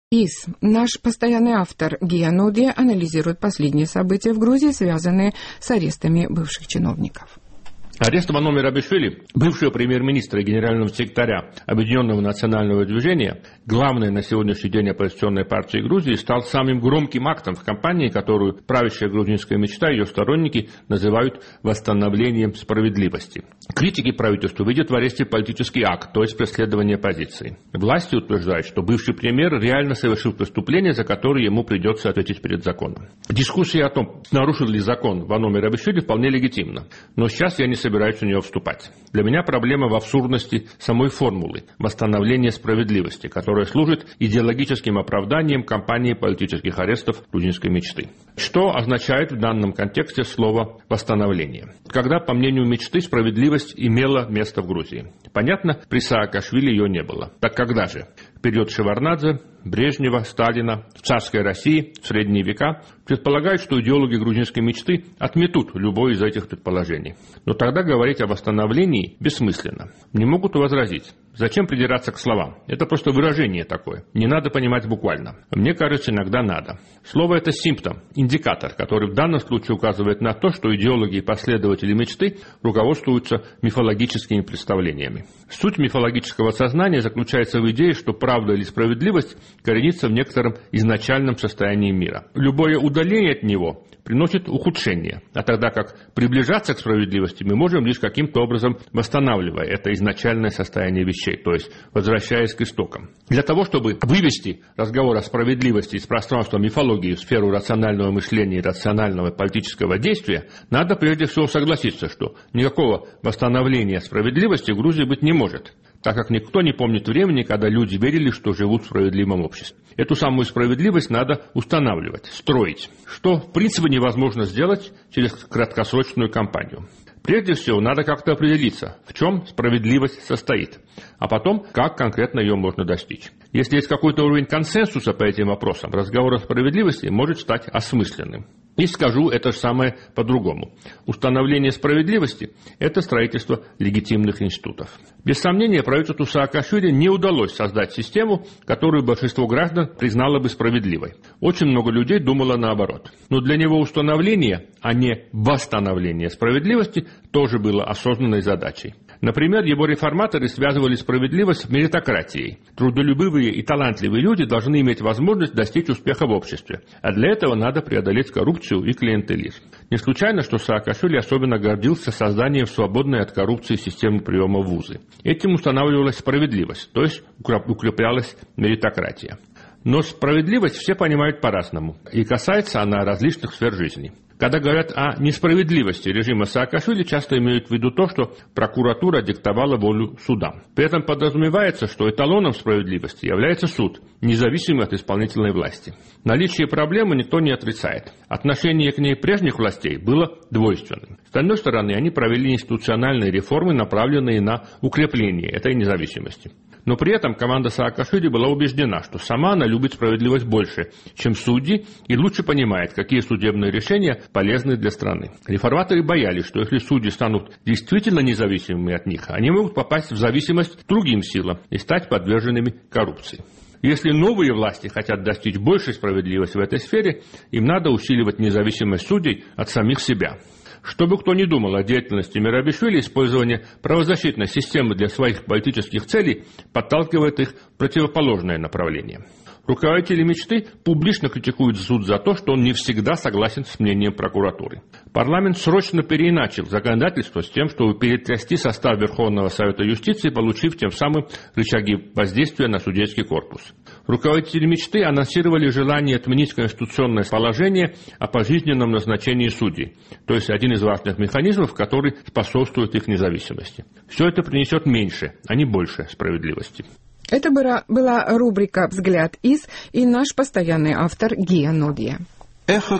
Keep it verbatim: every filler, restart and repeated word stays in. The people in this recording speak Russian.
ИС. Наш постоянный автор Гия Нодия анализирует последние события в Грузии, связанные с арестами бывших чиновников. Арест Вано Мерабишвили, бывшего премьер-министра и генерального секретаря Объединенного национального движения, главной на сегодняшний день оппозиционной партии Грузии, стал самым громким актом в кампании, которую правящая грузинская мечта и ее сторонники называют восстановлением справедливости. Критики правительства видят в аресте политический акт, то есть преследование оппозиции. Власти утверждают, что бывший премьер реально совершил преступление, за которое ему придется ответить перед законом. Дискуссия о том, нарушил ли закон Вано Мерабишвили, вполне легитимна. Но сейчас я не собираюсь в нее вступать. Для меня проблема в абсурдности самой формулы восстановления справедливости, которая служит идеологическим оправданием кампании политических арестов грузинской мечты. Что означает в данном контексте слово «восстановление»? Когда, по мнению мечты, справедливость имела место в Грузии. Понятно, при Саакашвили ее не было. Так когда же? В период Шеварднадзе, Брежнева, Сталина, в царской России, в средние века предполагают, что идеологи грузинской мечты отметут любое из этих предположений. Но тогда говорить о восстановлении бессмысленно. Не могут возразить. Зачем придираться к словам? Это просто выражение такое. Не надо понимать буквально. Мне кажется, иногда надо. Слово – это симптом, индикатор, который в данном случае указывает на то, что идеологи и последователи мечты руководствуются мифологическими представлениями. Суть мифологического сознания заключается в идее, что правда или справедливость коренится в некотором изначальном состоянии мира. Любое удаление от него приносит ухудшение, а тогда как приближаться к справедливости мы можем лишь каким-то образом восстанавливая это изначальное состояние вещей, то есть возвращаясь к истокам. Для того, чтобы вывести разговор о справедливости из пространства мифологии в сферу рационального мышления и рационального политического действия, надо прежде всего согласиться, что никакого восстановления справедливости в Грузии быть не может, так как никто не помнит времени, когда люди верили, что живут в справедливом обществе. Эту самую справедливость надо устанавливать, строить, что в принципе невозможно сделать через краткосрочную кампанию. Прежде всего, надо как-то определиться, в чем справедливость состоит, а потом, как конкретно ее можно достичь. Если есть какой-то уровень консенсуса по этим вопросам, разговор о справедливости может стать осмысленным. И скажу это же самое по-другому. Установление справедливости – это строительство легитимных институтов. Без сомнения, правительству Саакашвили не удалось создать систему, которую большинство граждан признало бы справедливой. Очень много людей думало наоборот. Но для него установление, а не восстановление справедливости, тоже было осознанной задачей. Например, его реформаторы связывали справедливость с меритократией. Трудолюбивые и талантливые люди должны иметь возможность достичь успеха в обществе, а для этого надо преодолеть коррупцию и клиентелизм. Не случайно, что Саакашвили особенно гордился созданием свободной от коррупции системы приема в вузы. Этим устанавливалась справедливость, то есть укреплялась меритократия. Но справедливость все понимают по-разному, и касается она различных сфер жизни. Когда говорят о несправедливости режима Саакашвили, часто имеют в виду то, что прокуратура диктовала волю судам. При этом подразумевается, что эталоном справедливости является суд, независимый от исполнительной власти. Наличие проблемы никто не отрицает. Отношение к ней прежних властей было двойственным. С одной стороны, они провели институциональные реформы, направленные на укрепление этой независимости. Но при этом команда Саакашвили была убеждена, что сама она любит справедливость больше, чем судьи, и лучше понимает, какие судебные решения полезны для страны. Реформаторы боялись, что если судьи станут действительно независимыми от них, они могут попасть в зависимость к другим силам и стать подверженными коррупции. Если новые власти хотят достичь большей справедливости в этой сфере, им надо усиливать независимость судей от самих себя. Чтобы кто ни думал о деятельности Мерабишвили, использование правозащитной системы для своих политических целей подталкивает их в противоположное направление. Руководители мечты публично критикуют суд за то, что он не всегда согласен с мнением прокуратуры. Парламент срочно переиначил законодательство с тем, чтобы перетрясти состав Верховного Совета Юстиции, получив тем самым рычаги воздействия на судейский корпус. Руководители мечты анонсировали желание отменить конституционное положение о пожизненном назначении судей, то есть один из важных механизмов, который способствует их независимости. Все это принесет меньше, а не больше справедливости. Это была рубрика «Взгляд из» и наш постоянный автор Гия Нодия. Эхо